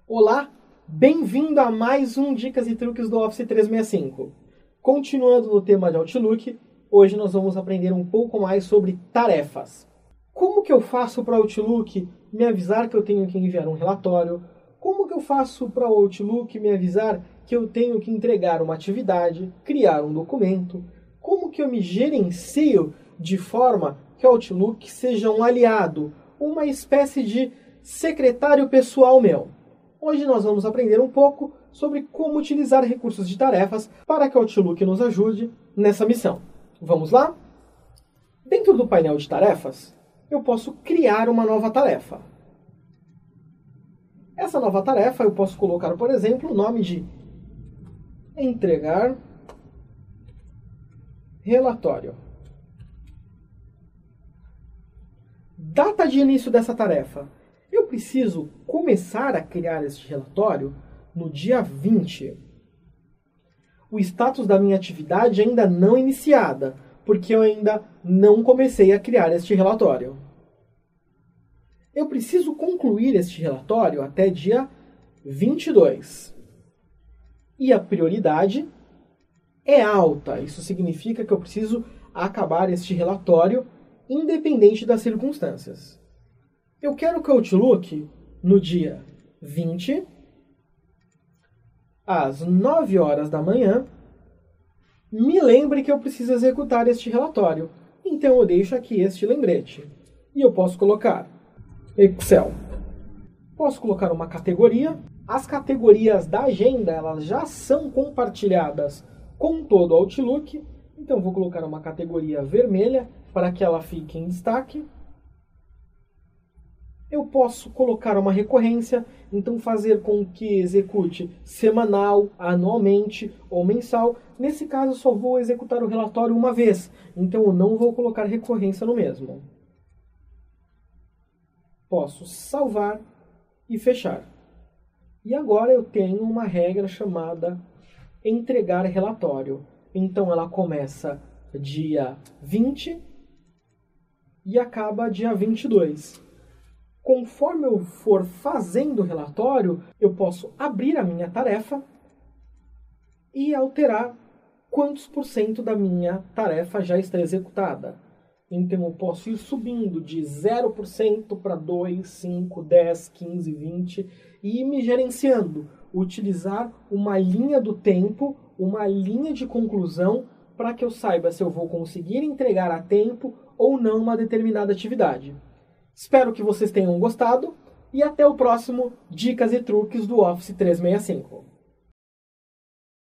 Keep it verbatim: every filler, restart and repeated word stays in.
Olá, bem-vindo a mais um Dicas e Truques do Office trezentos e sessenta e cinco. Continuando no tema de Outlook, hoje nós vamos aprender um pouco mais sobre tarefas. Como que eu faço para o Outlook me avisar que eu tenho que enviar um relatório? Como que eu faço para o Outlook me avisar que eu tenho que entregar uma atividade, criar um documento? Como que eu me gerencio de forma que o Outlook seja um aliado, uma espécie de secretário pessoal meu? Hoje nós vamos aprender um pouco sobre como utilizar recursos de tarefas para que o Outlook nos ajude nessa missão. Vamos lá? Dentro do painel de tarefas, eu posso criar uma nova tarefa. Essa nova tarefa eu posso colocar, por exemplo, o nome de entregar relatório. Data de início dessa tarefa. Eu preciso começar a criar este relatório no dia vinte. O status da minha atividade ainda não iniciada, porque eu ainda não comecei a criar este relatório. Eu preciso concluir este relatório até dia vinte e dois. E a prioridade é alta. Isso significa que eu preciso acabar este relatório independente das circunstâncias. Eu quero que o Outlook, no dia vinte, às nove horas da manhã, me lembre que eu preciso executar este relatório. Então eu deixo aqui este lembrete. E eu posso colocar Excel. Posso colocar uma categoria. As categorias da agenda elas já são compartilhadas com todo o Outlook. Então eu vou colocar uma categoria vermelha para que ela fique em destaque. Eu posso colocar uma recorrência, então fazer com que execute semanal, anualmente ou mensal. Nesse caso, só vou executar o relatório uma vez, então eu não vou colocar recorrência no mesmo. Posso salvar e fechar. E agora eu tenho uma regra chamada entregar relatório. Então ela começa dia vinte e acaba dia vinte e dois. Conforme eu for fazendo o relatório, eu posso abrir a minha tarefa e alterar quantos por cento da minha tarefa já está executada. Então eu posso ir subindo de zero por cento para dois, cinco, dez, quinze, vinte e ir me gerenciando. Utilizar uma linha do tempo, uma linha de conclusão para que eu saiba se eu vou conseguir entregar a tempo ou não uma determinada atividade. Espero que vocês tenham gostado e até o próximo Dicas e Truques do Office trezentos e sessenta e cinco.